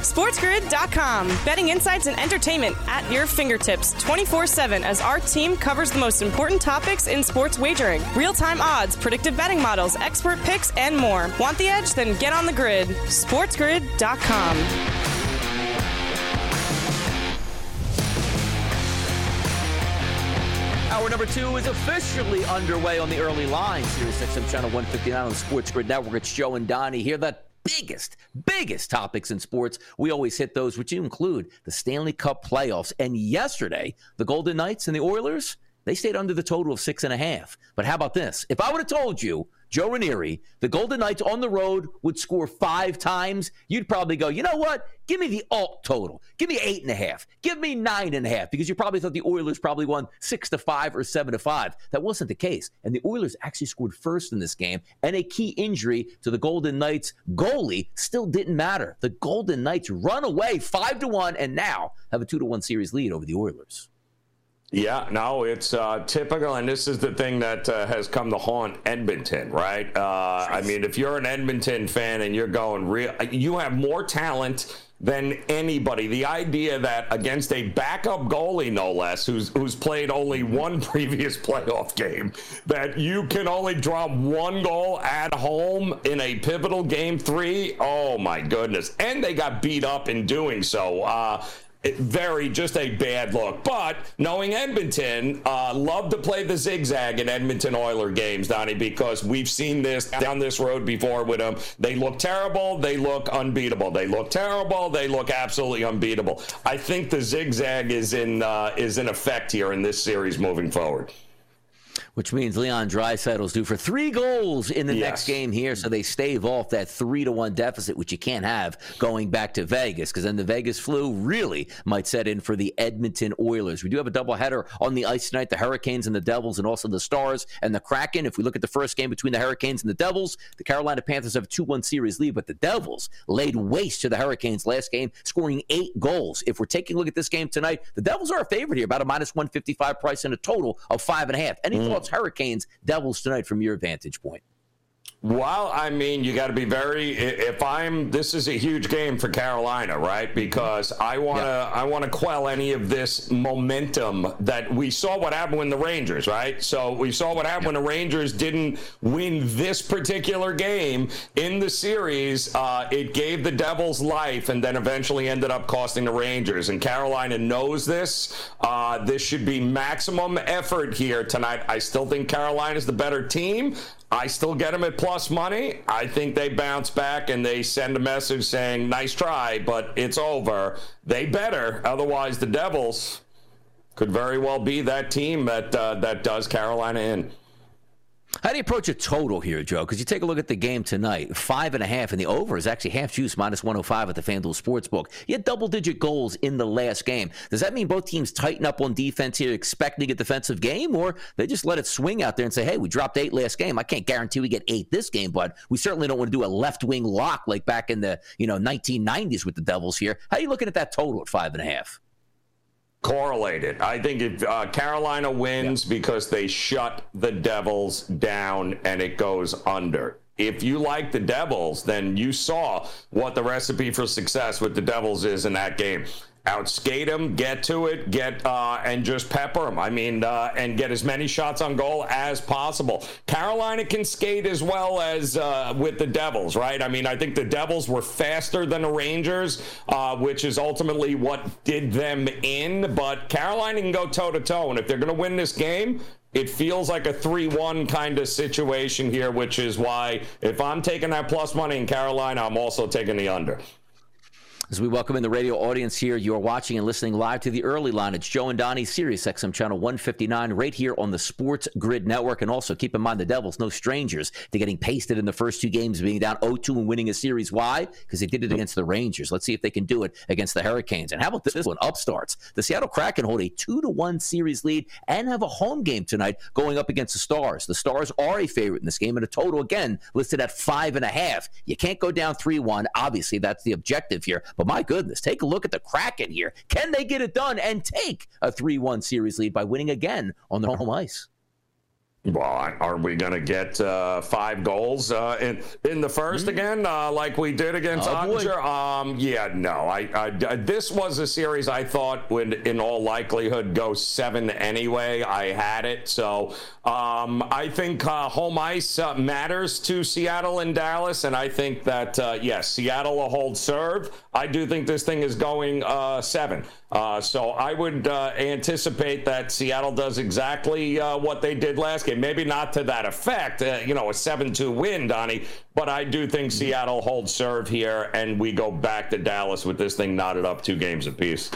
SportsGrid.com. Betting insights and entertainment at your fingertips 24/7 as our team covers the most important topics in sports wagering. Real-time odds, predictive betting models, expert picks, and more. Want the edge? Then get on the grid. SportsGrid.com. Hour number 2 is officially underway on the early line. Sirius XM Channel 159 on the Sports Grid Network. It's Joe and Donnie here. The biggest topics in sports. We always hit those, which include the Stanley Cup playoffs. And yesterday, the Golden Knights and the Oilers, they stayed under the total of 6.5. But how about this? If I would have told you, Joe Ranieri, the Golden Knights on the road would score 5 times, you'd probably go, you know what? Give me the alt total. Give me 8.5. Give me 9.5, because you probably thought the Oilers probably won 6-5 or 7-5. That wasn't the case. And the Oilers actually scored first in this game, and a key injury to the Golden Knights goalie still didn't matter. The Golden Knights run away 5-1 and now have a 2-1 series lead over the Oilers. Yeah, no, it's typical, and this is the thing that has come to haunt Edmonton, right? I mean, if you're an Edmonton fan and you're going you have more talent than anybody. The idea that against a backup goalie, no less, who's played only one previous playoff game, that you can only drop 1 goal at home in a pivotal game 3. Oh my goodness! And they got beat up in doing so. Just a bad look. But knowing Edmonton, love to play the zigzag in Edmonton Oiler games, Donnie, because we've seen this down this road before with them. They look terrible. They look unbeatable. They look terrible. They look absolutely unbeatable. I think the zigzag is in effect here in this series moving forward. Which means Leon Draisaitl's due for 3 goals in the next game here, so they stave off that 3-1 deficit, which you can't have going back to Vegas, because then the Vegas flu really might set in for the Edmonton Oilers. We do have a doubleheader on the ice tonight, the Hurricanes and the Devils, and also the Stars and the Kraken. If we look at the first game between the Hurricanes and the Devils, the Carolina Panthers have a 2-1 series lead, but the Devils laid waste to the Hurricanes last game, scoring 8 goals. If we're taking a look at this game tonight, the Devils are a favorite here, about a -155 price and a total of 5.5. Any thoughts, Hurricanes, Devils tonight from your vantage point? Well, I mean, you got to be this is a huge game for Carolina, right? Because I want to quell any of this momentum that we saw what happened when the Rangers, right? So we saw what happened when the Rangers didn't win this particular game in the series. It gave the Devils life and then eventually ended up costing the Rangers. And Carolina knows this. This should be maximum effort here tonight. I still think Carolina's the better team. I still get them at plus money. I think they bounce back and they send a message saying, nice try, but it's over. They better. Otherwise, the Devils could very well be that team that does Carolina in. How do you approach a total here, Joe? Because you take a look at the game tonight, 5.5, and the over is actually half juice, -105 at the FanDuel Sportsbook. You had double-digit goals in the last game. Does that mean both teams tighten up on defense here, expecting a defensive game, or they just let it swing out there and say, hey, we dropped 8 last game. I can't guarantee we get 8 this game, but we certainly don't want to do a left-wing lock like back in the 1990s with the Devils here. How are you looking at that total at 5.5? Correlated. I think if Carolina wins because they shut the Devils down and it goes under. If you like the Devils, then you saw what the recipe for success with the Devils is in that game. Outskate them, get to it, and just pepper them. I mean, and get as many shots on goal as possible. Carolina can skate as well as with the Devils, right? I mean, I think the Devils were faster than the Rangers, which is ultimately what did them in. But Carolina can go toe-to-toe, and if they're going to win this game, it feels like a 3-1 kind of situation here, which is why if I'm taking that plus money in Carolina, I'm also taking the under. As we welcome in the radio audience here, you are watching and listening live to the early line. It's Joe and Donnie, Sirius XM Channel 159, right here on the Sports Grid Network. And also, keep in mind, the Devils, no strangers to getting pasted in the first 2 games, being down 0-2 and winning a series. Why? Because they did it against the Rangers. Let's see if they can do it against the Hurricanes. And how about this one? Upstarts. The Seattle Kraken hold a 2-1 series lead and have a home game tonight going up against the Stars. The Stars are a favorite in this game, and a total, again, listed at 5.5. You can't go down 3-1. Obviously, that's the objective here. But my goodness, take a look at the Kraken here. Can they get it done and take a 3-1 series lead by winning again on their home ice? Well, are we going to get 5 goals in the first again, like we did against Ottinger? Yeah, no. This was a series I thought would, in all likelihood, go 7 anyway. I had it. So I think home ice matters to Seattle and Dallas, and I think that, yes, Seattle will hold serve. I do think this thing is going 7. So I would anticipate that Seattle does exactly what they did last game. Maybe not to that effect, a 7-2 win, Donnie, but I do think Seattle holds serve here, and we go back to Dallas with this thing knotted up 2 games apiece.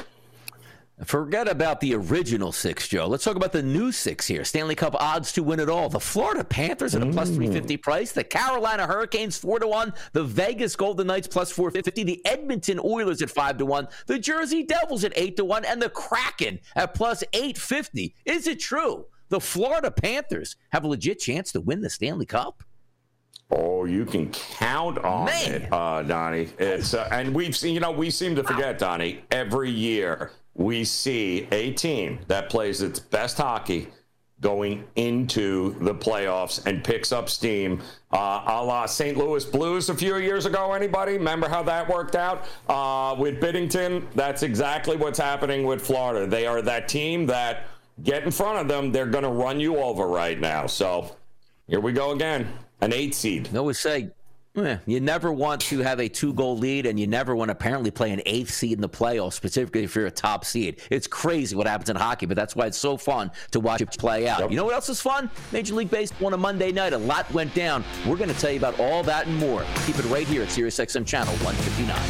Forget about the original 6, Joe. Let's talk about the new 6 here. Stanley Cup odds to win it all. The Florida Panthers at a plus 350 price. The Carolina Hurricanes 4-1. The Vegas Golden Knights plus 450. The Edmonton Oilers at 5-1. The Jersey Devils at 8-1. And the Kraken at plus 850. Is it true the Florida Panthers have a legit chance to win the Stanley Cup? Oh, you can count on it, Donnie. It's and we've seen, we seem to forget, Donnie, every year we see a team that plays its best hockey going into the playoffs and picks up steam, a la St. Louis Blues a few years ago. Anybody remember how that worked out with Biddington? That's exactly what's happening with Florida. They are that team that get in front of them, they're going to run you over right now. So here we go again. An 8 seed. I always say, you never want to have a 2-goal lead, and you never want to apparently play an 8th seed in the playoffs, specifically if you're a top seed. It's crazy what happens in hockey, but that's why it's so fun to watch it play out. Yep. You know what else is fun? Major League Baseball on a Monday night. A lot went down. We're going to tell you about all that and more. Keep it right here at SiriusXM Channel 159.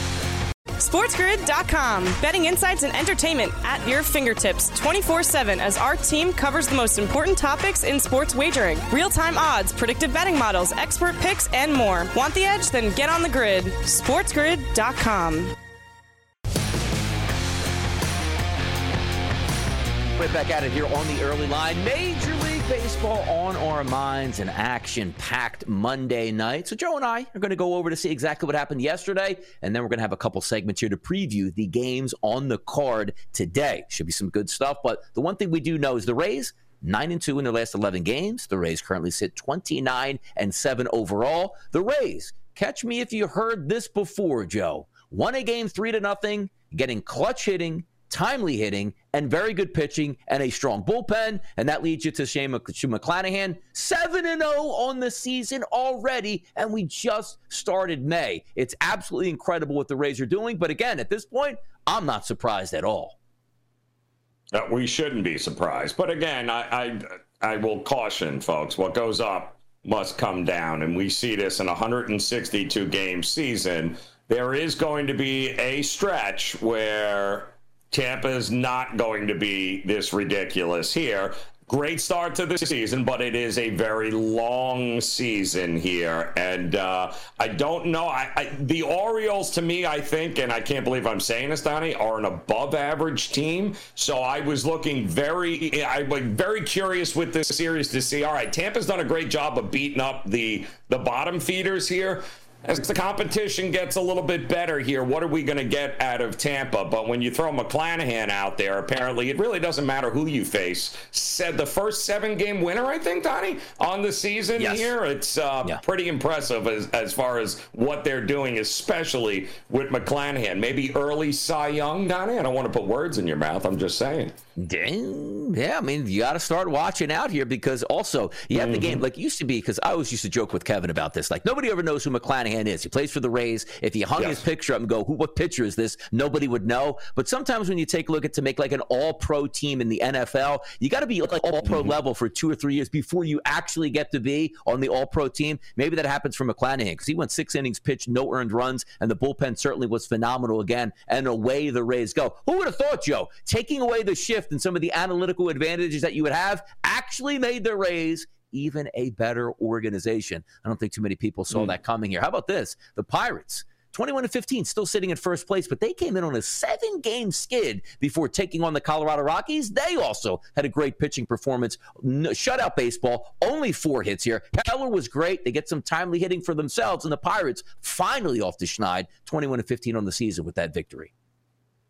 SportsGrid.com. Betting insights and entertainment at your fingertips 24/7 as our team covers the most important topics in sports wagering. Real-time odds, predictive betting models, expert picks, and more. Want the edge? Then get on the grid. SportsGrid.com. Right back at it here on the early line. Major League Baseball on our minds, an action-packed Monday night. So Joe and I are going to go over to see exactly what happened yesterday, and then we're going to have a couple segments here to preview the games on the card today. Should be some good stuff, but the one thing we do know is the Rays, 9-2 in their last 11 games. The Rays currently sit 29-7 overall. The Rays, catch me if you heard this before, Joe. Won a game 3-0, getting clutch hitting, timely hitting, and very good pitching, and a strong bullpen, and that leads you to Shane McClanahan, 7-0 on the season already, and we just started May. It's absolutely incredible what the Rays are doing, but again, at this point, I'm not surprised at all. We shouldn't be surprised, but again, I will caution folks, what goes up must come down, and we see this in a 162-game season. There is going to be a stretch where Tampa is not going to be this ridiculous here. Great start to the season, but it is a very long season here. And I don't know. The Orioles, to me, I think, and I can't believe I'm saying this, Donnie, are an above-average team. So I was looking very curious with this series to see, all right, Tampa's done a great job of beating up the bottom feeders here. As the competition gets a little bit better here, what are we going to get out of Tampa? But when you throw McClanahan out there, apparently it really doesn't matter who you face. Said the first 7-game winner, I think, Donnie, on the season here. It's pretty impressive as far as what they're doing, especially with McClanahan. Maybe early Cy Young, Donnie? I don't want to put words in your mouth. I'm just saying. Yeah, I mean, you got to start watching out here because also you have the game like it used to be, because I always used to joke with Kevin about this. Like, nobody ever knows who McClanahan is. He plays for the Rays. If you hung his picture up and go, what pitcher is this? Nobody would know. But sometimes when you take a look at to make like an all-pro team in the NFL, you got to be like all-pro level for 2 or 3 years before you actually get to be on the all-pro team. Maybe that happens for McClanahan because he went 6 innings pitched, no earned runs, and the bullpen certainly was phenomenal again, and away the Rays go. Who would have thought, Joe, taking away the shift and some of the analytical advantages that you would have actually made the Rays even a better organization? I don't think too many people saw that coming here. How about this? The Pirates, 21-15, still sitting in first place, but they came in on a 7-game skid before taking on the Colorado Rockies. They also had a great pitching performance. Shutout baseball, only 4 hits here. Keller was great. They get some timely hitting for themselves, and the Pirates finally off the schneid, 21-15 on the season with that victory.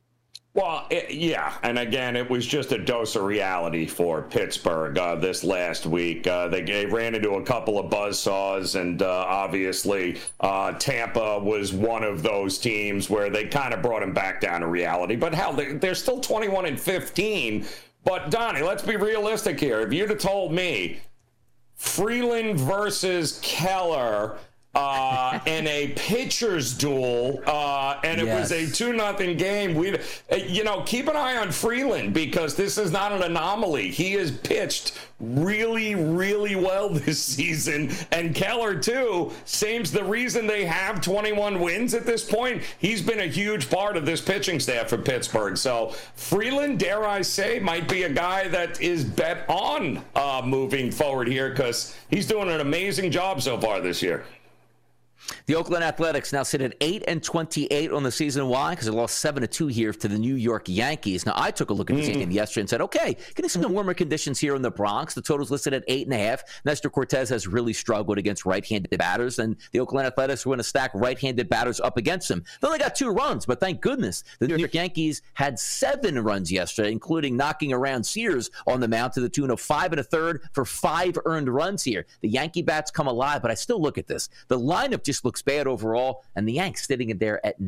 Well, yeah, and again, it was just a dose of reality for Pittsburgh this last week. They ran into a couple of buzzsaws, and obviously Tampa was one of those teams where they kind of brought him back down to reality. But hell, they're still 21-15. But Donnie, let's be realistic here. If you'd have told me Freeland versus Keller in a pitcher's duel, and it was a 2-0 game, keep an eye on Freeland, because this is not an anomaly. He has pitched really, really well this season, and Keller too. Seems the reason they have 21 wins at this point. He's been a huge part of this pitching staff for Pittsburgh. So Freeland, dare I say, might be a guy that is bet on moving forward here, because he's doing an amazing job so far this year. The Oakland Athletics now sit at 8-28 on the season. Why? Because they lost 7-2 here to the New York Yankees. Now, I took a look at this game yesterday and said, okay, getting some warmer conditions here in the Bronx. The total's listed at 8.5. Nestor Cortez has really struggled against right-handed batters, and the Oakland Athletics are going to stack right-handed batters up against him. They only got 2 runs, but thank goodness the New York Yankees had 7 runs yesterday, including knocking around Sears on the mound to the tune of 5 1/3 for 5 earned runs here. The Yankee bats come alive, but I still look at this. The lineup just looks bad overall, and the Yanks sitting in there at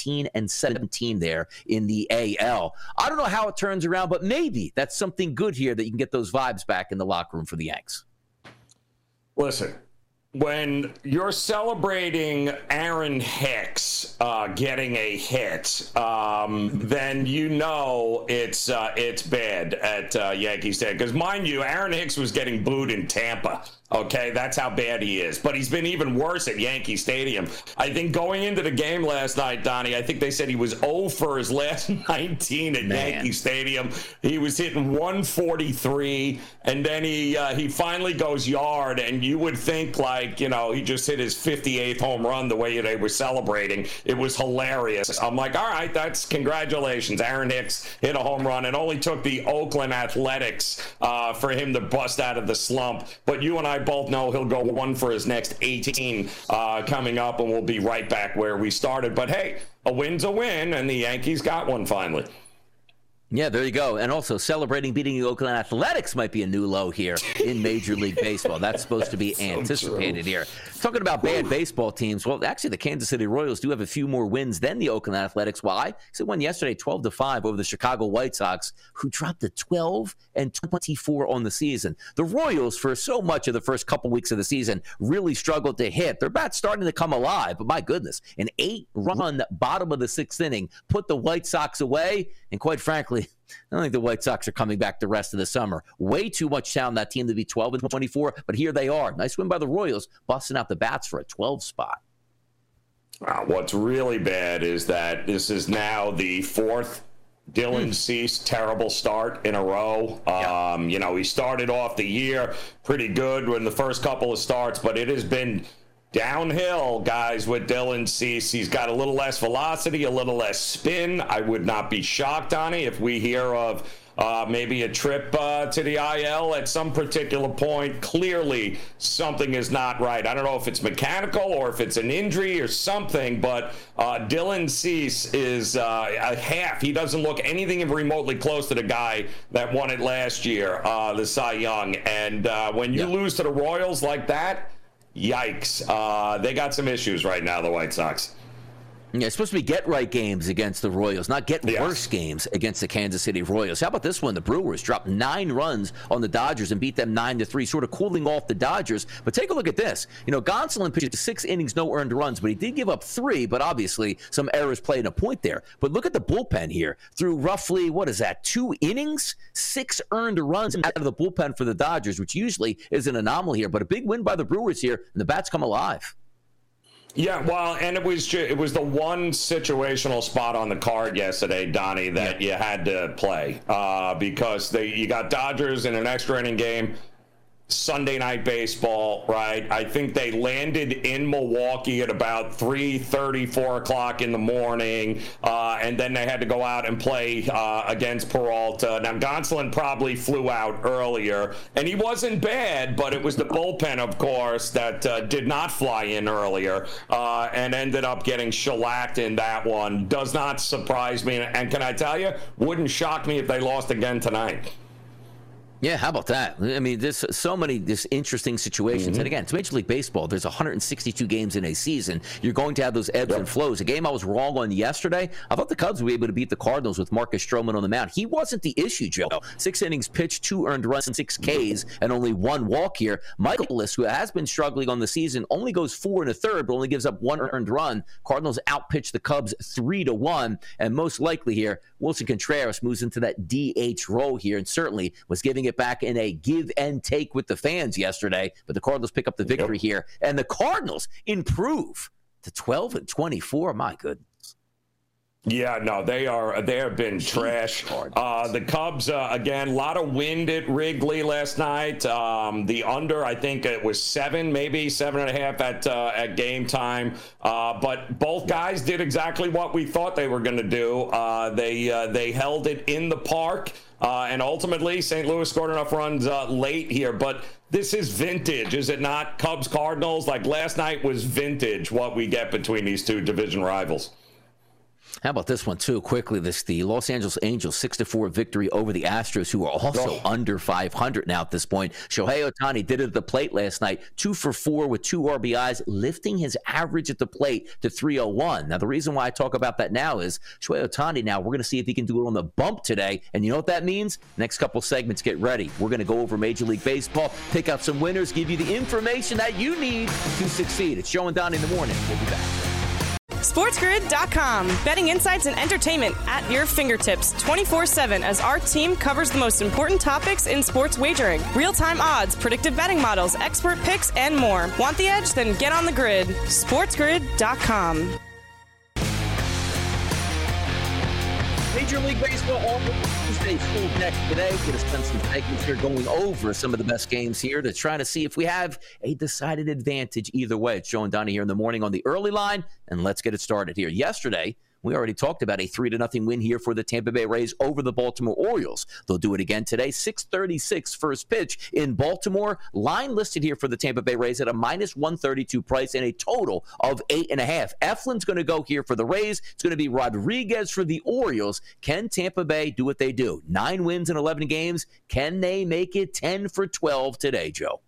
19-17 there in the AL. I don't know how it turns around, but maybe that's something good here that you can get those vibes back in the locker room for the Yanks. Listen, when you're celebrating Aaron Hicks getting a hit, then you know it's bad at Yankee Stadium. Because mind you, Aaron Hicks was getting booed in Tampa. Okay, that's how bad he is. But he's been even worse at Yankee Stadium. I think going into the game last night, Donnie, I think they said he was 0 for his last 19 at Yankee Stadium. He was hitting 143, and then he finally goes yard, and you would think he just hit his 58th home run the way they were celebrating. It was hilarious. I'm like, all right, that's congratulations. Aaron Hicks hit a home run. It only took the Oakland Athletics for him to bust out of the slump. But you and I both know he'll go 1 for his next 18 coming up, and we'll be right back where we started. But hey, a win's a win, and the Yankees got one finally. Yeah, there you go. And also, celebrating beating the Oakland Athletics might be a new low here in Major League Baseball. That's supposed to be anticipated here. Talking about bad baseball teams, well, actually, the Kansas City Royals do have a few more wins than the Oakland Athletics. Why? Because they won yesterday 12-5 over the Chicago White Sox, who dropped to 12-24 on the season. The Royals, for so much of the first couple weeks of the season, really struggled to hit. Their bat's starting to come alive, but my goodness, an 8-run bottom of the 6th inning put the White Sox away, and quite frankly, I don't think the White Sox are coming back the rest of the summer. Way too much talent that team to be 12-24, but here they are. Nice win by the Royals, busting out the bats for a 12 spot. What's really bad is that this is now the 4th Dylan Cease terrible start in a row. He started off the year pretty good in the first couple of starts, but it has been downhill, guys, with Dylan Cease. He's got a little less velocity, a little less spin. I would not be shocked, Donnie, if we hear of maybe a trip to the IL at some particular point. Clearly, something is not right. I don't know if it's mechanical or if it's an injury or something, but Dylan Cease is a half. He doesn't look anything remotely close to the guy that won it last year, the Cy Young. And when you lose to the Royals like that, yikes. They got some issues right now, the White Sox. Yeah, it's supposed to be get-right games against the Royals, not get-worse games against the Kansas City Royals. How about this one? The Brewers dropped 9 runs on the Dodgers and beat them 9-3, sort of cooling off the Dodgers. But take a look at this. Gonsolin pitched 6 innings, no earned runs, but he did give up 3, but obviously some errors played a point there. But look at the bullpen here. Through roughly, 2 innings, 6 earned runs out of the bullpen for the Dodgers, which usually is an anomaly here. But a big win by the Brewers here, and the bats come alive. Yeah, well, and it was the one situational spot on the card yesterday, Donnie, that you had to play because you got Dodgers in an extra inning game. Sunday Night Baseball, right? I think they landed in Milwaukee at about 3:30, 4 o'clock in the morning, and then they had to go out and play against Peralta. Now, Gonsolin probably flew out earlier, and he wasn't bad, but it was the bullpen, of course, that did not fly in earlier and ended up getting shellacked in that one. Does not surprise me, and can I tell you, wouldn't shock me if they lost again tonight. Yeah, how about that? I mean, there's so many interesting situations. And again, it's Major League Baseball. There's 162 games in a season. You're going to have those ebbs and flows. A game I was wrong on yesterday, I thought the Cubs would be able to beat the Cardinals with Marcus Stroman on the mound. He wasn't the issue, Joe. 6 innings pitched, 2 earned runs, 6 Ks, and only 1 walk here. Michaelis, who has been struggling on the season, only goes 4 1/3, but only gives up 1 earned run. Cardinals outpitched the Cubs 3-1, and most likely here, Wilson Contreras moves into that DH role here, and certainly was giving it back in a give and take with the fans yesterday. But the Cardinals pick up the victory here, and the Cardinals improve to 12-24. My goodness. Yeah, no, they have been trash. The Cubs, again, a lot of wind at Wrigley last night. The under, I think it was 7, maybe 7.5 at game time. But both guys did exactly what we thought they were going to do. They held it in the park. And ultimately, St. Louis scored enough runs late here. But this is vintage, is it not? Cubs Cardinals, like last night was vintage, what we get between these two division rivals. How about this one, too, quickly? The Los Angeles Angels 6-4 victory over the Astros, who are also under 500 now at this point. Shohei Ohtani did it at the plate last night, 2 for 4 with 2 RBIs, lifting his average at the plate to 301. Now, the reason why I talk about that now is Shohei Ohtani now, we're going to see if he can do it on the bump today. And you know what that means? Next couple segments, get ready. We're going to go over Major League Baseball, pick out some winners, give you the information that you need to succeed. It's Joe and Donnie in the morning. We'll be back. SportsGrid.com. Betting insights and entertainment at your fingertips 24/7 as our team covers the most important topics in sports wagering. Real-time odds, predictive betting models, expert picks, and more. Want the edge? Then get on the grid. SportsGrid.com. Major League Baseball on Tuesday, full deck today. We're going to spend some segments here going over some of the best games here to try to see if we have a decided advantage either way. It's Joe and Donnie here in the morning on the early line, and let's get it started here. Yesterday, we already talked about a 3-0 win here for the Tampa Bay Rays over the Baltimore Orioles. They'll do it again today. 6:36 first pitch in Baltimore. Line listed here for the Tampa Bay Rays at a -132 price and a total of 8.5. Eflin's going to go here for the Rays. It's going to be Rodriguez for the Orioles. Can Tampa Bay do what they do? 9 wins in 11 games. Can they make it 10 for 12 today, Joe?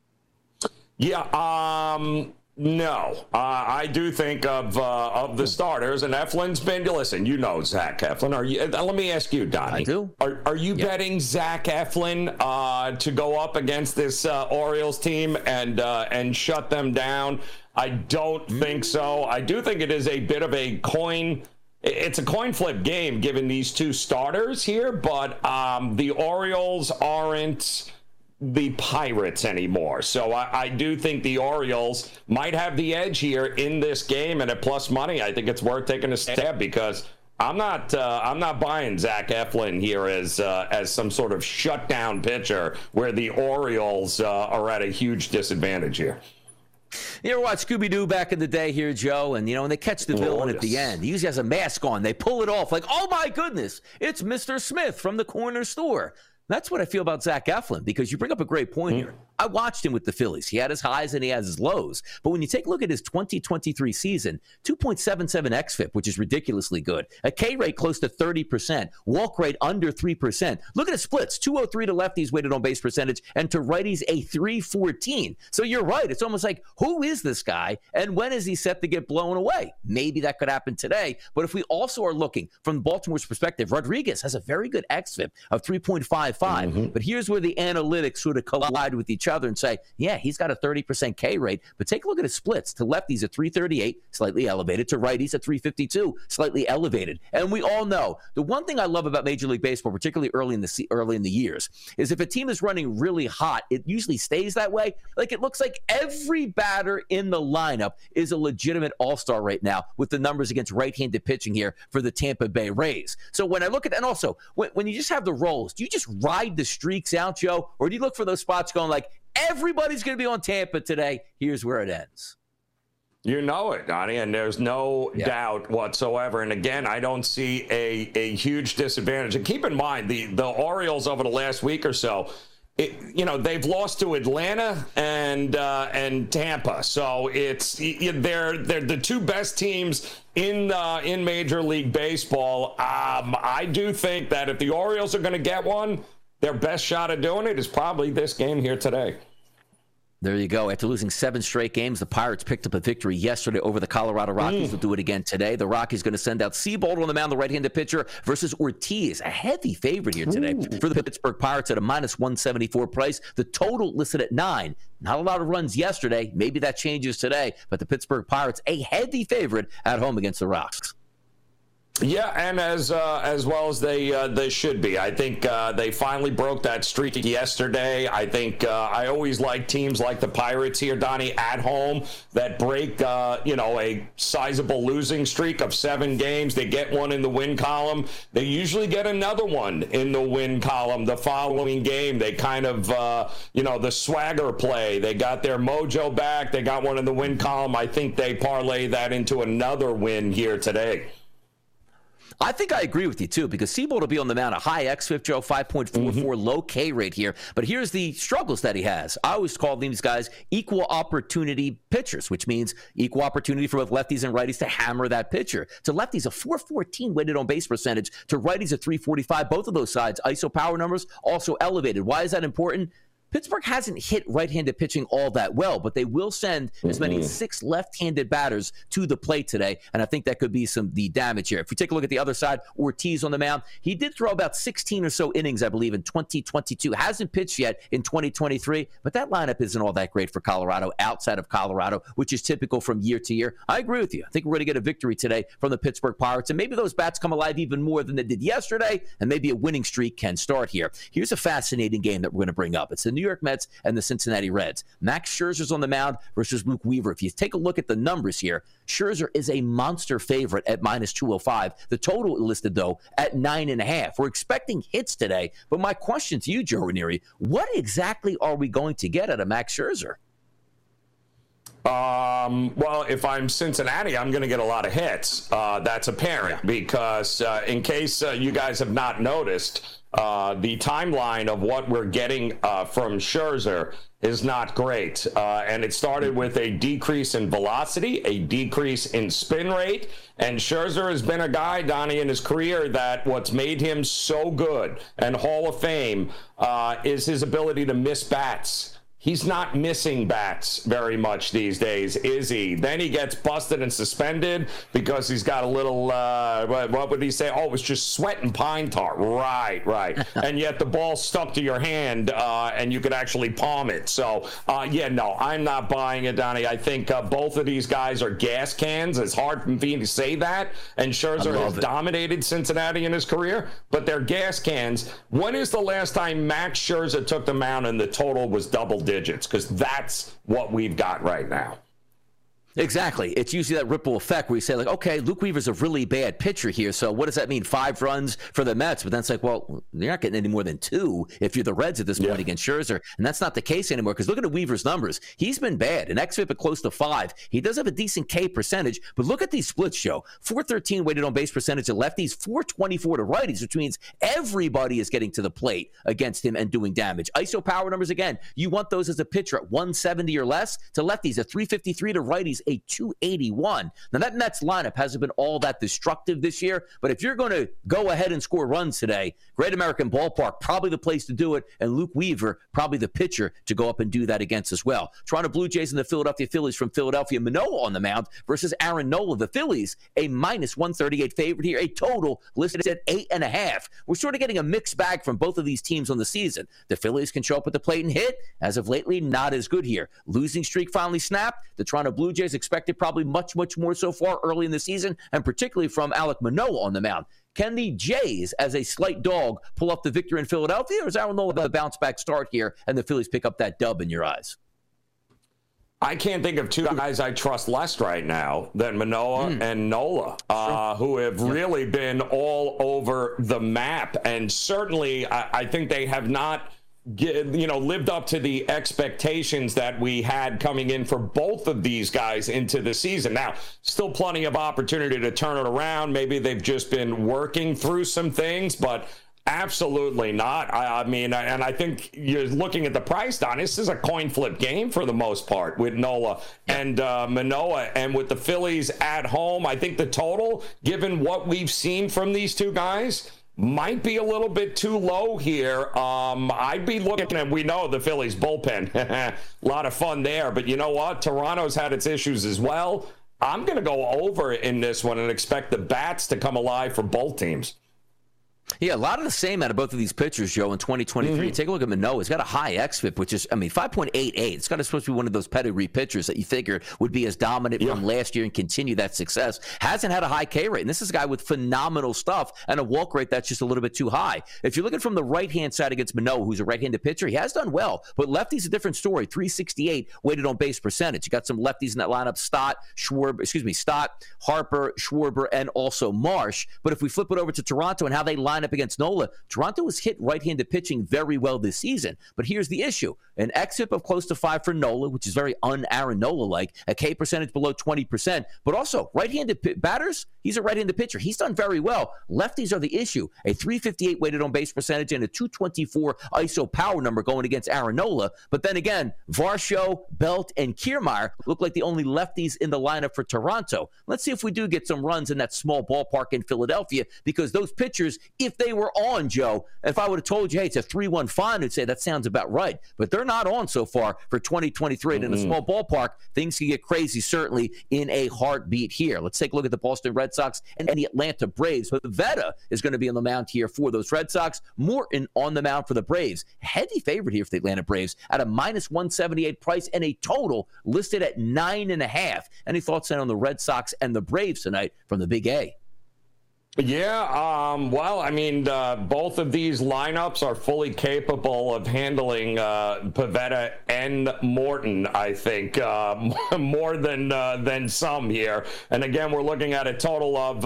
Yeah, no, I do think of the starters, and Eflin's been. Listen, you know Zach Eflin. Are you? Let me ask you, Donnie. I do. Are you betting Zach Eflin to go up against this Orioles team and shut them down? I don't think so. I do think it is a bit of a coin. It's a coin flip game given these two starters here, but the Orioles aren't the Pirates anymore. So I do think the Orioles might have the edge here in this game, and at plus money, I think it's worth taking a stab because I'm not buying Zach Eflin here as some sort of shutdown pitcher where the Orioles are at a huge disadvantage here. You ever watch Scooby-Doo back in the day here, Joe? And, when they catch the villain at the end, he usually has a mask on. They pull it off like, oh, my goodness, it's Mr. Smith from the corner store. That's what I feel about Zach Eflin, because you bring up a great point here. I watched him with the Phillies. He had his highs and he has his lows. But when you take a look at his 2023 season, 2.77 xFIP, which is ridiculously good. A K rate close to 30%. Walk rate under 3%. Look at his splits. 203 to lefties weighted on base percentage, and to righties a 314. So you're right. It's almost like, who is this guy? And when is he set to get blown away? Maybe that could happen today. But if we also are looking from Baltimore's perspective, Rodriguez has a very good xFIP of 3.55. But here's where the analytics sort of collide with each other and say, yeah, he's got a 30% K rate, but take a look at his splits. To lefties at 338, slightly elevated. To righties at 352, slightly elevated. And we all know the one thing I love about Major League Baseball, particularly early in the years, is if a team is running really hot, it usually stays that way. Like, it looks like every batter in the lineup is a legitimate all-star right now with the numbers against right-handed pitching here for the Tampa Bay Rays. So when I look at, and also when you just have the rolls, do you just ride the streaks out, Joe, or do you look for those spots going like, Everybody's going to be on Tampa today. Here's where it ends. You know it, Donnie, and there's no doubt whatsoever. And again, I don't see a huge disadvantage. And keep in mind, the Orioles over the last week or so, they've lost to Atlanta and Tampa. So they're the two best teams in Major League Baseball. I do think that if the Orioles are going to get one, their best shot at doing it is probably this game here today. There you go. After losing 7 straight games, the Pirates picked up a victory yesterday over the Colorado Rockies. Will do it again today. The Rockies going to send out Seabold on the mound, the right-handed pitcher, versus Ortiz, a heavy favorite here today for the Pittsburgh Pirates at a -174 price. The total listed at 9. Not a lot of runs yesterday. Maybe that changes today, but the Pittsburgh Pirates, a heavy favorite at home against the Rocks. Yeah, and as well as they should be. I think they finally broke that streak yesterday. I think I always like teams like the Pirates here, Donnie, at home that break a sizable losing streak of 7 games. They get one in the win column. They usually get another one in the win column the following game. They kind of the swagger play. They got their mojo back. They got one in the win column. I think they parlay that into another win here today. I think I agree with you, too, because Seabold will be on the mound, a high xFIP, Joe, 5.44, low K rate here. But here's the struggles that he has. I always call these guys equal opportunity pitchers, which means equal opportunity for both lefties and righties to hammer that pitcher. To lefties, a 414 weighted on base percentage. To righties, a 345. Both of those sides, ISO power numbers, also elevated. Why is that important? Pittsburgh hasn't hit right-handed pitching all that well, but they will send as many as 6 left-handed batters to the plate today, and I think that could be the damage here. If we take a look at the other side, Ortiz on the mound, he did throw about 16 or so innings, I believe, in 2022. Hasn't pitched yet in 2023, but that lineup isn't all that great for Colorado, outside of Colorado, which is typical from year to year. I agree with you. I think we're going to get a victory today from the Pittsburgh Pirates, and maybe those bats come alive even more than they did yesterday, and maybe a winning streak can start here. Here's a fascinating game that we're going to bring up. It's the New York Mets and the Cincinnati Reds. Max Scherzer's on the mound versus Luke Weaver. If you take a look at the numbers here, Scherzer is a monster favorite at -205. The total listed, though, at 9.5. We're expecting hits today, but my question to you, Joe Ranieri, what exactly are we going to get out of Max Scherzer? Well, if I'm Cincinnati, I'm going to get a lot of hits. That's apparent because in case you guys have not noticed, the timeline of what we're getting from Scherzer is not great. And it started with a decrease in velocity, a decrease in spin rate. And Scherzer has been a guy, Donnie, in his career that what's made him so good and Hall of Fame is his ability to miss bats. He's not missing bats very much these days, is he? Then he gets busted and suspended because he's got a little, what would he say? Oh, it was just sweat and pine tar. Right. And yet the ball stuck to your hand and you could actually palm it. So, no, I'm not buying it, Donnie. I think both of these guys are gas cans. It's hard for me to say that. And Scherzer has dominated Cincinnati in his career, but they're gas cans. When is the last time Max Scherzer took the mound and the total was double digits? Because that's what we've got right now. Exactly. It's usually that ripple effect where you say, like, okay, Luke Weaver's a really bad pitcher here, so what does that mean? 5 runs for the Mets? But then it's like, well, you're not getting any more than 2 if you're the Reds at this point against Scherzer. And that's not the case anymore, because look at Weaver's numbers. He's been bad. An xFIP at close to 5. He does have a decent K percentage, but look at these splits, Joe. 413 weighted on base percentage to lefties, 424 to righties, which means everybody is getting to the plate against him and doing damage. ISO power numbers, again, you want those as a pitcher at 170 or less. To lefties, a 353 to righties, a 281. Now, that Mets lineup hasn't been all that destructive this year, but if you're going to go ahead and score runs today, Great American Ballpark, probably the place to do it, and Luke Weaver, probably the pitcher to go up and do that against as well. Toronto Blue Jays and the Philadelphia Phillies from Philadelphia. Manoah on the mound versus Aaron Nola. The Phillies, a -138 favorite here, a total listed at 8.5. We're sort of getting a mixed bag from both of these teams on the season. The Phillies can show up at the plate and hit. As of lately, not as good here. Losing streak finally snapped. The Toronto Blue Jays expected probably much more so far early in the season, and particularly from Alek Manoah on the mound. Can the Jays, as a slight dog, pull up the victory in Philadelphia, or is Aaron Nola a bounce-back start here, and the Phillies pick up that dub in your eyes? I can't think of 2 guys I trust less right now than Manoah and Nola, who have really been all over the map. And certainly, I think they have not lived up to the expectations that we had coming in for both of these guys into the season. Now, still plenty of opportunity to turn it around. Maybe they've just been working through some things, but absolutely not. I mean, and I think you're looking at the price, Don. This is a coin flip game for the most part with Nola and Manoah. And with the Phillies at home, I think the total, given what we've seen from these two guys, might be a little bit too low here. I'd be looking at, we know the Phillies bullpen, a lot of fun there, but you know what? Toronto's had its issues as well. I'm going to go over in this one and expect the bats to come alive for both teams. Yeah, a lot of the same out of both of these pitchers, Joe, in 2023. Mm-hmm. Take a look at Manoah. He's got a high xFIP, which is, 5.88. It's supposed to be one of those pedigree pitchers that you figure would be as dominant from last year and continue that success. Hasn't had a high K rate. And this is a guy with phenomenal stuff and a walk rate that's just a little bit too high. If you're looking from the right-hand side against Manoah, who's a right-handed pitcher, he has done well. But lefty's a different story. 368 weighted on base percentage. You got some lefties in that lineup, Stott, Harper, Schwarber, and also Marsh. But if we flip it over to Toronto and how they line up against Nola, Toronto has hit right-handed pitching very well this season. But here's the issue. An xFIP of close to 5 for Nola, which is very un-Aaron Nola-like, a K percentage below 20%, but also right-handed batters, he's a right-handed pitcher. He's done very well. Lefties are the issue. A 358 weighted on base percentage and a 224 ISO power number going against Aaron Nola. But then again, Varsho, Belt, and Kiermaier look like the only lefties in the lineup for Toronto. Let's see if we do get some runs in that small ballpark in Philadelphia, because those pitchers, if they were on, Joe, if I would have told you, hey, it's a 3-1 fine, you'd say that sounds about right. But they're not on so far for 2023. And in a small ballpark, things can get crazy, certainly, in a heartbeat here. Let's take a look at the Boston Red Sox and the Atlanta Braves. But Pivetta is going to be on the mound here for those Red Sox. Morton on the mound for the Braves. Heavy favorite here for the Atlanta Braves at a minus 178 price and a total listed at 9.5. Any thoughts on the Red Sox and the Braves tonight from the Big A? Yeah, both of these lineups are fully capable of handling Pivetta and Morton, I think, more than some here. And again, we're looking at a total of,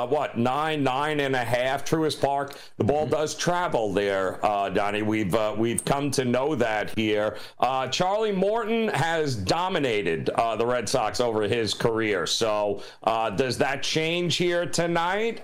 9.5. Truist Park, the ball does travel there, Donnie. We've come to know that here. Charlie Morton has dominated the Red Sox over his career. So does that change here tonight?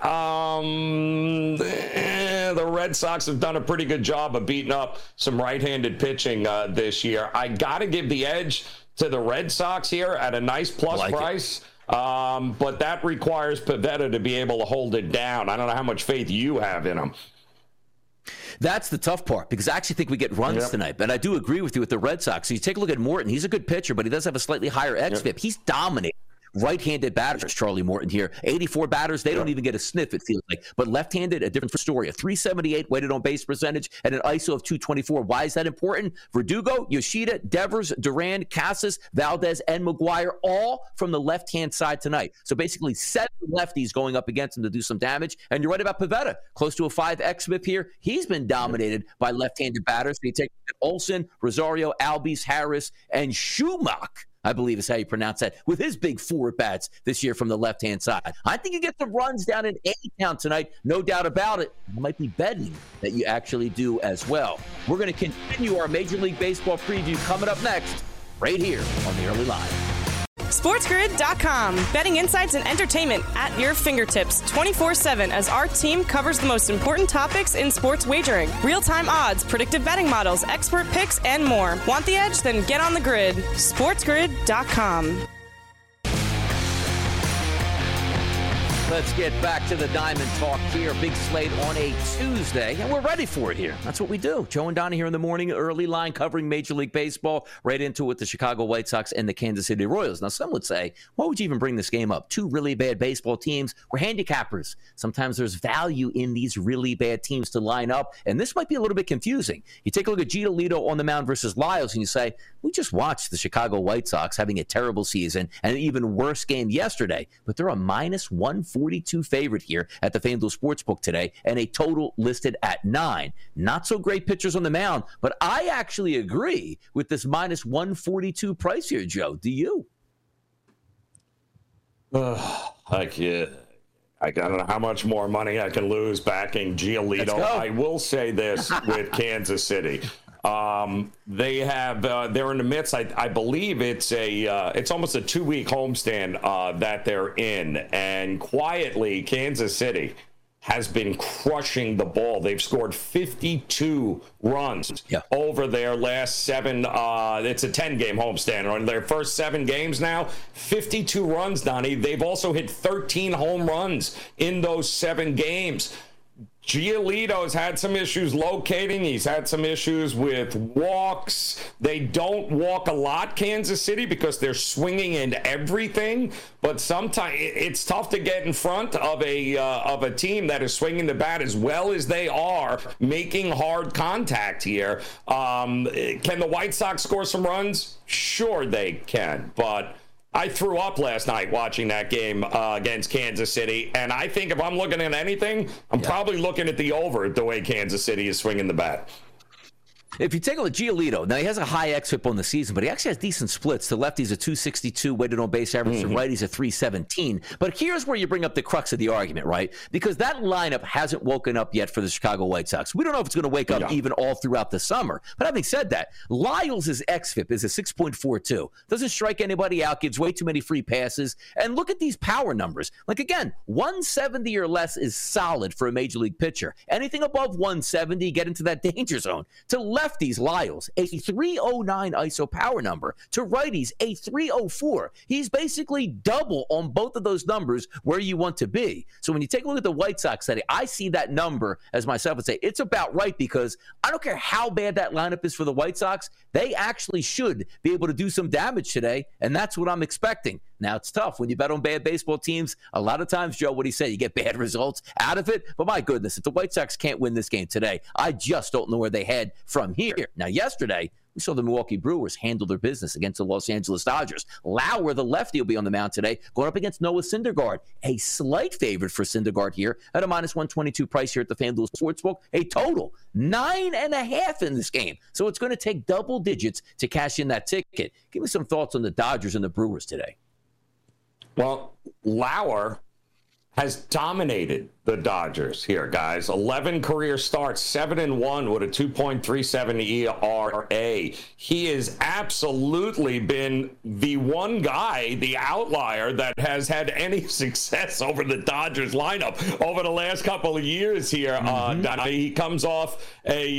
The Red Sox have done a pretty good job of beating up some right-handed pitching this year. I got to give the edge to the Red Sox here at a nice plus price. But that requires Pivetta to be able to hold it down. I don't know how much faith you have in him. That's the tough part, because I actually think we get runs tonight. But I do agree with you with the Red Sox. So you take a look at Morton. He's a good pitcher, but he does have a slightly higher xFIP. He's dominating right-handed batters, Charlie Morton here. 84 batters, they don't even get a sniff, it feels like. But left-handed, a different story. A 378 weighted on base percentage and an ISO of 224. Why is that important? Verdugo, Yoshida, Devers, Duran, Casas, Valdez, and McGuire, all from the left-hand side tonight. So basically 7 lefties going up against him to do some damage. And you're right about Pivetta. Close to a 5 xFIP here. He's been dominated by left-handed batters. So you take Olsen, Rosario, Albies, Harris, and Schumacher, I believe is how you pronounce that, with his big 4 at-bats this year from the left-hand side. I think you get some runs down in A-Town tonight, no doubt about it. I might be betting that you actually do as well. We're going to continue our Major League Baseball preview coming up next, right here on the Early Line. SportsGrid.com. Betting insights and entertainment at your fingertips 24/7 as our team covers the most important topics in sports wagering. Real-time odds, predictive betting models, expert picks, and more. Want the edge? Then get on the grid. SportsGrid.com. Let's get back to the Diamond Talk here. Big slate on a Tuesday, and we're ready for it here. That's what we do. Joe and Donnie here in the morning, Early Line, covering Major League Baseball, right into it with the Chicago White Sox and the Kansas City Royals. Now, some would say, why would you even bring this game up? 2 really bad baseball teams. We're handicappers. Sometimes there's value in these really bad teams to line up, and this might be a little bit confusing. You take a look at Giolito on the mound versus Lyles, and you say, we just watched the Chicago White Sox having a terrible season and an even worse game yesterday, but they're a minus 142 favorite here at the FanDuel Sportsbook today, and a total listed at 9. Not so great pitchers on the mound, but I actually agree with this minus 142 price here, Joe. Do you? I don't know how much more money I can lose backing Giolito. I will say this with Kansas City. They have they're in the midst. I believe it's almost a 2-week homestand that they're in, and quietly Kansas City has been crushing the ball. They've scored 52 runs over their last 7. It's a 10-game homestand. On their first 7 games now, 52 runs, Donnie. They've also hit 13 home runs in those 7 games. Giolito's had some issues locating. He's had some issues with walks. They don't walk a lot, Kansas City, because they're swinging in everything. But sometimes it's tough to get in front of a team that is swinging the bat as well as they are, making hard contact here. Can the White Sox score some runs? Sure they can, but I threw up last night watching that game against Kansas City, and I think if I'm looking at anything, I'm probably looking at the over the way Kansas City is swinging the bat. If you take a look at Giolito, now he has a high xFIP on the season, but he actually has decent splits. The lefty's a 262 weighted on base average, the righty's a 317. But here's where you bring up the crux of the argument, right? Because that lineup hasn't woken up yet for the Chicago White Sox. We don't know if it's going to wake up even all throughout the summer. But having said that, Lyles' xFIP is a 6.42. Doesn't strike anybody out, gives way too many free passes. And look at these power numbers. Like, again, 170 or less is solid for a major league pitcher. Anything above 170, get into that danger zone. To lefties, Lyles, a 309 ISO power number. To righties, a 304. He's basically double on both of those numbers where you want to be. So when you take a look at the White Sox today, I see that number as myself and say it's about right, because I don't care how bad that lineup is for the White Sox, they actually should be able to do some damage today, and that's what I'm expecting. Now, it's tough when you bet on bad baseball teams. A lot of times, Joe, what do you say? You get bad results out of it. But my goodness, if the White Sox can't win this game today, I just don't know where they head from here. Now, yesterday, we saw the Milwaukee Brewers handle their business against the Los Angeles Dodgers. Lauer, the lefty, will be on the mound today, going up against Noah Syndergaard. A slight favorite for Syndergaard here at a minus 122 price here at the FanDuel Sportsbook. A total 9.5 in this game. So it's going to take double digits to cash in that ticket. Give me some thoughts on the Dodgers and the Brewers today. Well, Lauer has dominated the Dodgers here, guys. 11 career starts, 7-1 with a 2.37 ERA. He has absolutely been the one guy, the outlier, that has had any success over the Dodgers lineup over the last couple of years here. He comes off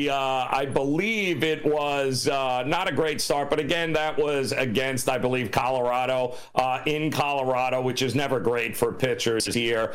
I believe it was not a great start, but again, that was against, I believe, Colorado, in Colorado, which is never great for pitchers here.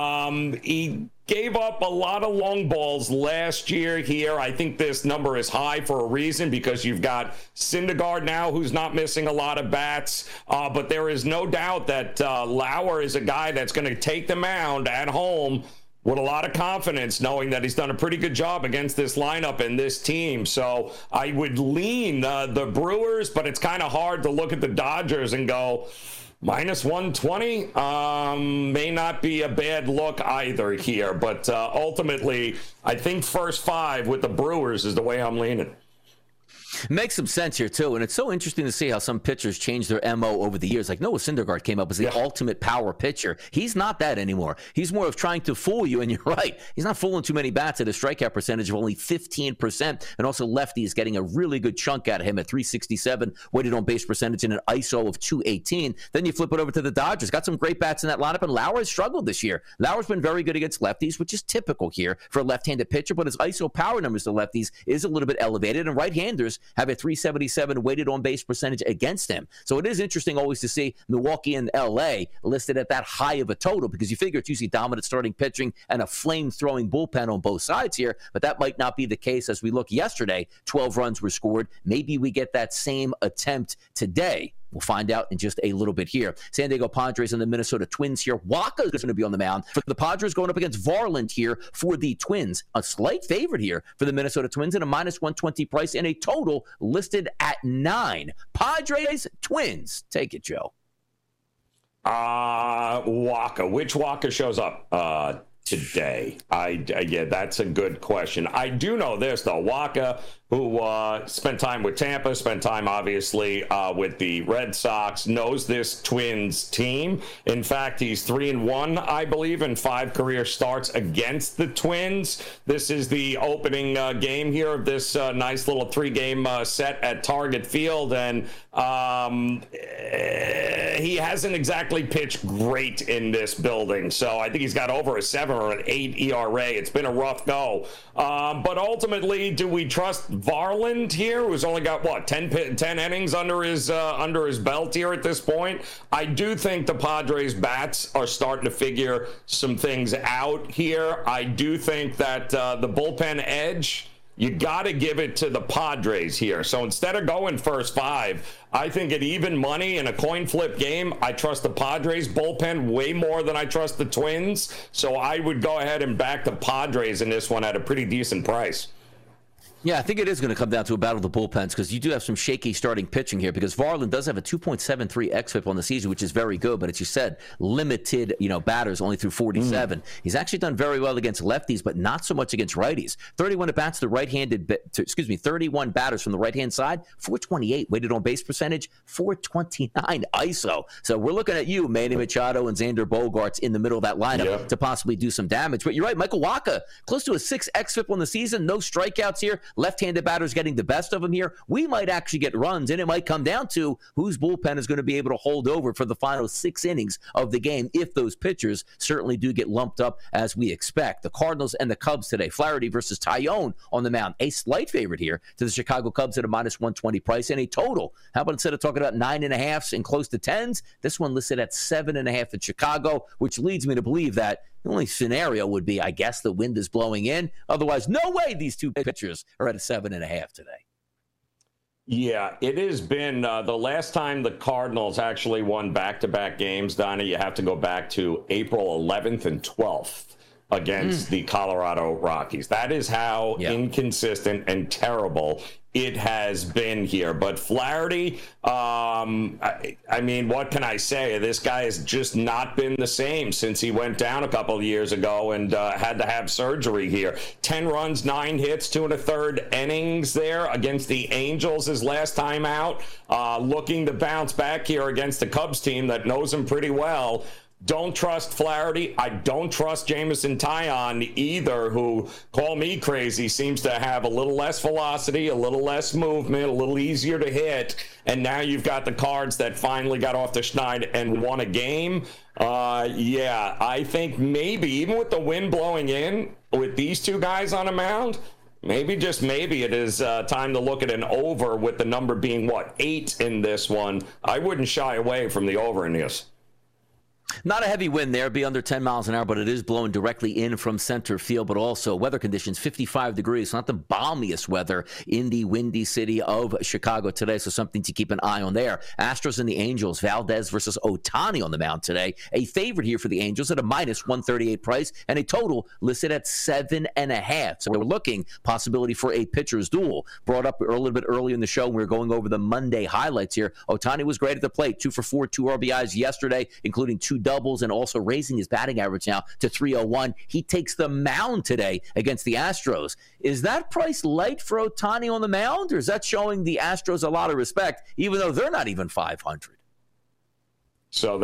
He gave up a lot of long balls last year here. I think this number is high for a reason, because you've got Syndergaard now, who's not missing a lot of bats. But there is no doubt that Lauer is a guy that's going to take the mound at home with a lot of confidence, knowing that he's done a pretty good job against this lineup and this team. So I would lean the Brewers, but it's kind of hard to look at the Dodgers and go, minus 120 may not be a bad look either here. But ultimately, I think first 5 with the Brewers is the way I'm leaning. Makes some sense here, too. And it's so interesting to see how some pitchers change their MO over the years. Like Noah Syndergaard came up as the ultimate power pitcher. He's not that anymore. He's more of trying to fool you, and you're right. He's not fooling too many bats at a strikeout percentage of only 15%. And also lefty is getting a really good chunk out of him at 367, weighted on base percentage and an ISO of 218. Then you flip it over to the Dodgers. Got some great bats in that lineup, and Lauer has struggled this year. Lauer's been very good against lefties, which is typical here for a left-handed pitcher, but his ISO power numbers to lefties is a little bit elevated, and right-handers have a 377 weighted on base percentage against him. So it is interesting always to see Milwaukee and LA listed at that high of a total, because you figure it's usually dominant starting pitching and a flame-throwing bullpen on both sides here, but that might not be the case as we look yesterday. 12 runs were scored. Maybe we get that same attempt today. We'll find out in just a little bit here. San Diego Padres and the Minnesota Twins here. Waka is going to be on the mound for the Padres, going up against Varland here for the Twins. A slight favorite here for the Minnesota Twins and a minus 120 price, and a total listed at 9. Padres, Twins. Take it, Joe. Waka. Which Waka shows up? today? Yeah, that's a good question. I do know this, though. Wacha, who spent time with Tampa, spent time, obviously, with the Red Sox, knows this Twins team. In fact, he's 3-1, I believe, in 5 career starts against the Twins. This is the opening game here of this nice little 3-game set at Target Field, and he hasn't exactly pitched great in this building. So I think he's got over a 7 or an 8 ERA. It's been a rough go. But ultimately, do we trust Varland here, who's only got, 10 innings under his belt here at this point? I do think the Padres' bats are starting to figure some things out here. I do think that the bullpen edge, you got to give it to the Padres here. So instead of going first 5, I think at even money in a coin flip game, I trust the Padres bullpen way more than I trust the Twins. So I would go ahead and back the Padres in this one at a pretty decent price. Yeah, I think it is going to come down to a battle of the bullpens because you do have some shaky starting pitching here because Varland does have a 2.73 xFIP on the season, which is very good. But as you said, limited, batters only through 47. He's actually done very well against lefties, but not so much against righties. 31 at bats, 31 batters from the right-hand side, 428 weighted on base percentage, 429 ISO. So we're looking at you, Manny Machado and Xander Bogaerts in the middle of that lineup to possibly do some damage. But you're right, Michael Wacha, close to a 6 xFIP on the season, no strikeouts here. Left-handed batters getting the best of them here. We might actually get runs, and it might come down to whose bullpen is going to be able to hold over for the final 6 innings of the game if those pitchers certainly do get lumped up as we expect. The Cardinals and the Cubs today. Flaherty versus Taillon on the mound. A slight favorite here to the Chicago Cubs at a -120 price and a total. How about instead of talking about 9.5s and close to 10s, this one listed at 7.5 at Chicago, which leads me to believe that the only scenario would be, I guess, the wind is blowing in. Otherwise, no way these two pitchers are at a 7.5 today. Yeah, it has been the last time the Cardinals actually won back-to-back games, Donnie, you have to go back to April 11th and 12th against the Colorado Rockies. That is how inconsistent and terrible it has been here. But Flaherty, I mean, what can I say? This guy has just not been the same since he went down a couple of years ago and had to have surgery here. 10 runs, 9 hits, 2 1/3 innings there against the Angels his last time out. Looking to bounce back here against the Cubs team that knows him pretty well. Don't trust Flaherty. I don't trust Jameson Taillon either, who, call me crazy, seems to have a little less velocity, a little less movement, a little easier to hit. And now you've got the Cards that finally got off the schneid and won a game. I think maybe, even with the wind blowing in, with these two guys on a mound, maybe, just maybe, it is time to look at an over with the number being, 8 in this one. I wouldn't shy away from the over in this. Not a heavy wind there, be under 10 miles an hour, but it is blowing directly in from center field. But also weather conditions, 55 degrees, so not the balmiest weather in the windy city of Chicago today. So something to keep an eye on there. Astros and the Angels, Valdez versus Ohtani on the mound today. A favorite here for the Angels at a -138 price and a total listed at 7.5. So we're looking possibility for a pitcher's duel. Brought up a little bit earlier in the show. We were going over the Monday highlights here. Ohtani was great at the plate, 2 for 4, 2 RBIs yesterday, including 2 doubles and also raising his batting average now to 301. He takes the mound today against the Astros. Is that price light for Ohtani on the mound, or is that showing the Astros a lot of respect, even though they're not even 500? So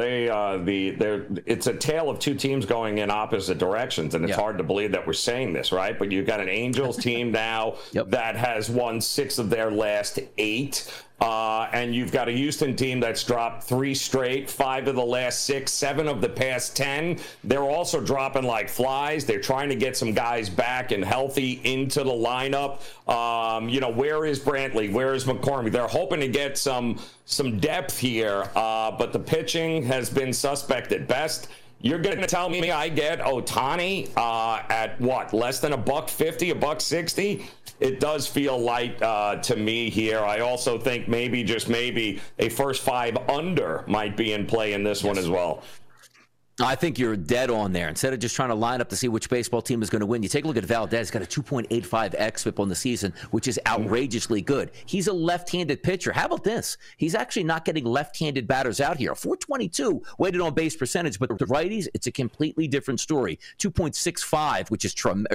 it's a tale of two teams going in opposite directions, and it's hard to believe that we're saying this, right? But you've got an Angels team now that has won 6 of their last 8. And you've got a Houston team that's dropped 3 straight, 5 of the last 6, 7 of the past 10. They're also dropping like flies. They're trying to get some guys back and healthy into the lineup. Where is Brantley? Where is McCormick? They're hoping to get some depth here, but the pitching has been suspect at best. You're going to tell me I get Ohtani at what, less than $150, $160? It does feel light to me here. I also think maybe, just maybe, a first 5 under might be in play in this one as well. I think you're dead on there. Instead of just trying to line up to see which baseball team is going to win, you take a look at Valdez. He's got a 2.85 xFIP on the season, which is outrageously good. He's a left-handed pitcher. How about this? He's actually not getting left-handed batters out here. 422 weighted on base percentage, but the righties, it's a completely different story. 2.65, which is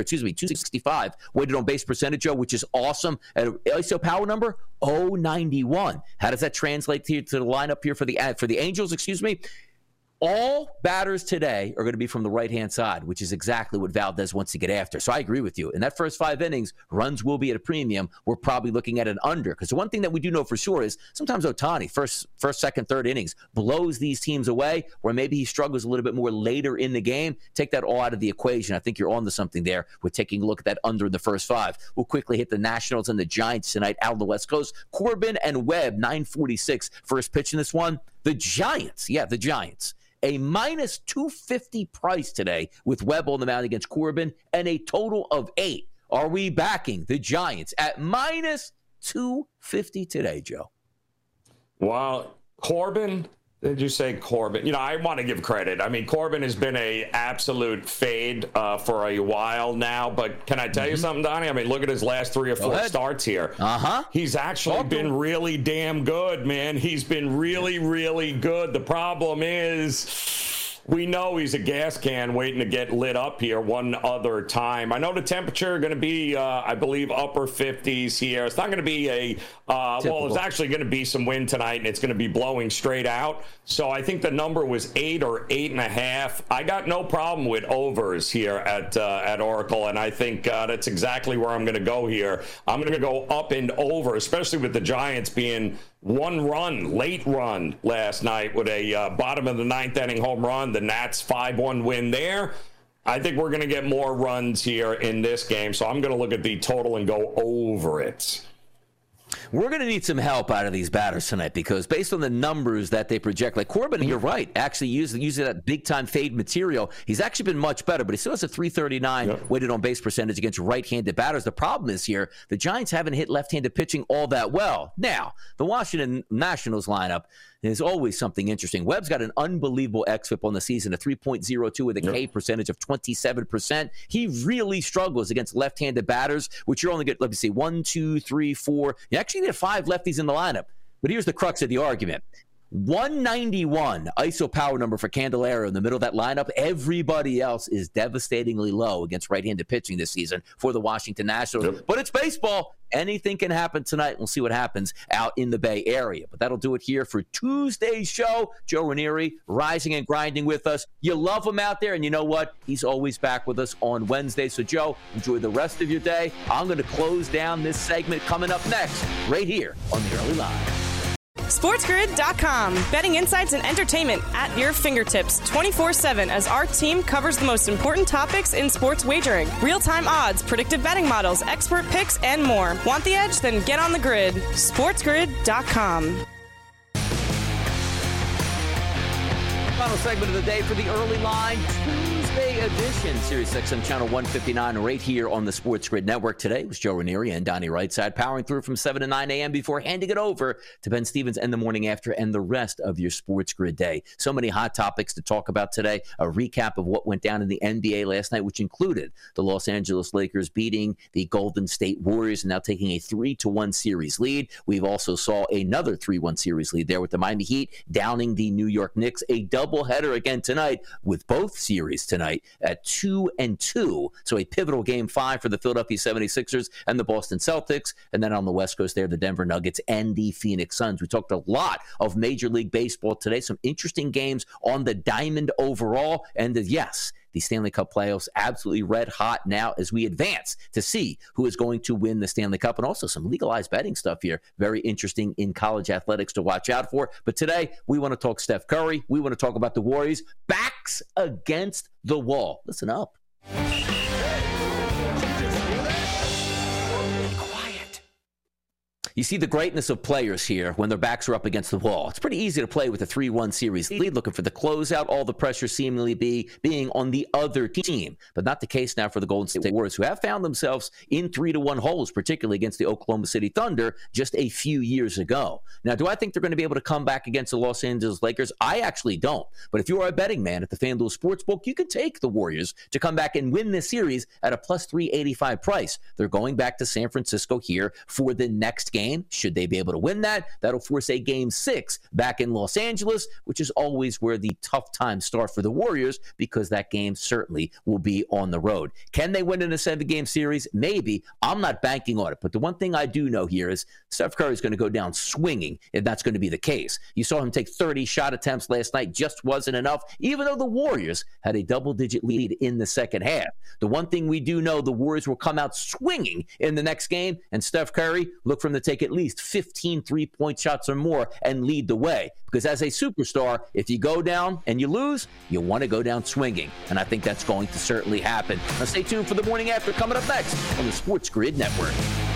265 weighted on base percentage, Joe, which is awesome. And ISO power number 091. How does that translate to the lineup here for the Angels? Excuse me. All batters today are going to be from the right-hand side, which is exactly what Valdez wants to get after. So I agree with you. In that first 5 innings, runs will be at a premium. We're probably looking at an under. Because the one thing that we do know for sure is sometimes Ohtani, first, second, third innings, blows these teams away, where maybe he struggles a little bit more later in the game. Take that all out of the equation. I think you're on to something there with taking a look at that under in the first 5. We'll quickly hit the Nationals and the Giants tonight out on the West Coast. Corbin and Webb, 9:46. First pitch in this one. The Giants. A minus 250 price today with Webb on the mound against Corbin and a total of 8. Are we backing the Giants at minus 250 today, Joe? Well, Corbin, did you say Corbin? I want to give credit. I mean, Corbin has been a absolute fade for a while now. But can I tell you something, Donnie? I mean, look at his last 3 or 4 starts here. He's actually been really damn good, man. He's been really, really good. The problem is, we know he's a gas can waiting to get lit up here one other time. I know the temperature going to be, I believe, upper 50s here. It's not going to be it's actually going to be some wind tonight, and it's going to be blowing straight out. So I think the number was 8 or 8.5. I got no problem with overs here at Oracle, and I think that's exactly where I'm going to go here. I'm going to go up and over, especially with the Giants being 1 run, late run last night with a bottom of the 9th inning home run. The Nats 5-1 win there. I think we're going to get more runs here in this game, so I'm going to look at the total and go over it. We're going to need some help out of these batters tonight because based on the numbers that they project, like Corbin, you're right, actually using that big-time fade material, he's actually been much better, but he still has a 339 weighted on base percentage against right-handed batters. The problem is here, the Giants haven't hit left-handed pitching all that well. Now, the Washington Nationals lineup is always something interesting. Webb's got an unbelievable xFIP on the season, a 3.02 with a K percentage of 27%. He really struggles against left-handed batters, which you're only get, let me see, 1, 2, 3, 4. You actually get 5 lefties in the lineup. But here's the crux of the argument. 191 ISO power number for Candelario in the middle of that lineup. Everybody else is devastatingly low against right-handed pitching this season for the Washington Nationals. But it's baseball. Anything can happen tonight. We'll see what happens out in the Bay Area. But that'll do it here for Tuesday's show. Joe Ranieri rising and grinding with us. You love him out there, and you know what? He's always back with us on Wednesday. So, Joe, enjoy the rest of your day. I'm going to close down this segment coming up next right here on the Early Line. SportsGrid.com. Betting insights and entertainment at your fingertips 24/7 as our team covers the most important topics in sports wagering. Real-time odds, predictive betting models, expert picks, and more. Want the edge? Then get on the grid. SportsGrid.com. Final segment of the day for the Early Line Tuesday edition, Sirius XM Channel 159, right here on the Sports Grid Network. Today was Joe Ranieri and Donnie Rightside powering through from 7 to 9 a.m. before handing it over to Ben Stevens and the morning after and the rest of your Sports Grid day. So many hot topics to talk about today. A recap of what went down in the NBA last night, which included the Los Angeles Lakers beating the Golden State Warriors and now taking a 3-1 series lead. We've also saw another 3-1 series lead there with the Miami Heat downing the New York Knicks. A doubleheader again tonight with both series tonight at 2-2. So a pivotal game 5 for the Philadelphia 76ers and the Boston Celtics. And then on the West Coast there, the Denver Nuggets and the Phoenix Suns. We talked a lot of Major League Baseball today. Some interesting games on the diamond overall. And yes, the Stanley Cup playoffs absolutely red hot now as we advance to see who is going to win the Stanley Cup, and also some legalized betting stuff here. Very interesting in college athletics to watch out for. But today, we want to talk Steph Curry. We want to talk about the Warriors. Backs against the wall. Listen up. You see the greatness of players here when their backs are up against the wall. It's pretty easy to play with a 3-1 series lead, looking for the closeout, all the pressure seemingly being on the other team. But not the case now for the Golden State Warriors, who have found themselves in 3-1 holes, particularly against the Oklahoma City Thunder just a few years ago. Now, do I think they're going to be able to come back against the Los Angeles Lakers? I actually don't. But if you are a betting man at the FanDuel Sportsbook, you can take the Warriors to come back and win this series at a plus 385 price. They're going back to San Francisco here for the next game. Should they be able to win that, that'll force a Game 6 back in Los Angeles, which is always where the tough times start for the Warriors, because that game certainly will be on the road. Can they win in a 7-game series? Maybe. I'm not banking on it. But the one thing I do know here is Steph Curry is going to go down swinging if that's going to be the case. You saw him take 30 shot attempts last night, just wasn't enough, even though the Warriors had a double-digit lead in the second half. The one thing we do know, the Warriors will come out swinging in the next game, and Steph Curry, look for him to take at least 15 3-point shots or more and lead the way. Because as a superstar, if you go down and you lose, you want to go down swinging. And I think that's going to certainly happen. Now stay tuned for the morning after coming up next on the Sports Grid Network.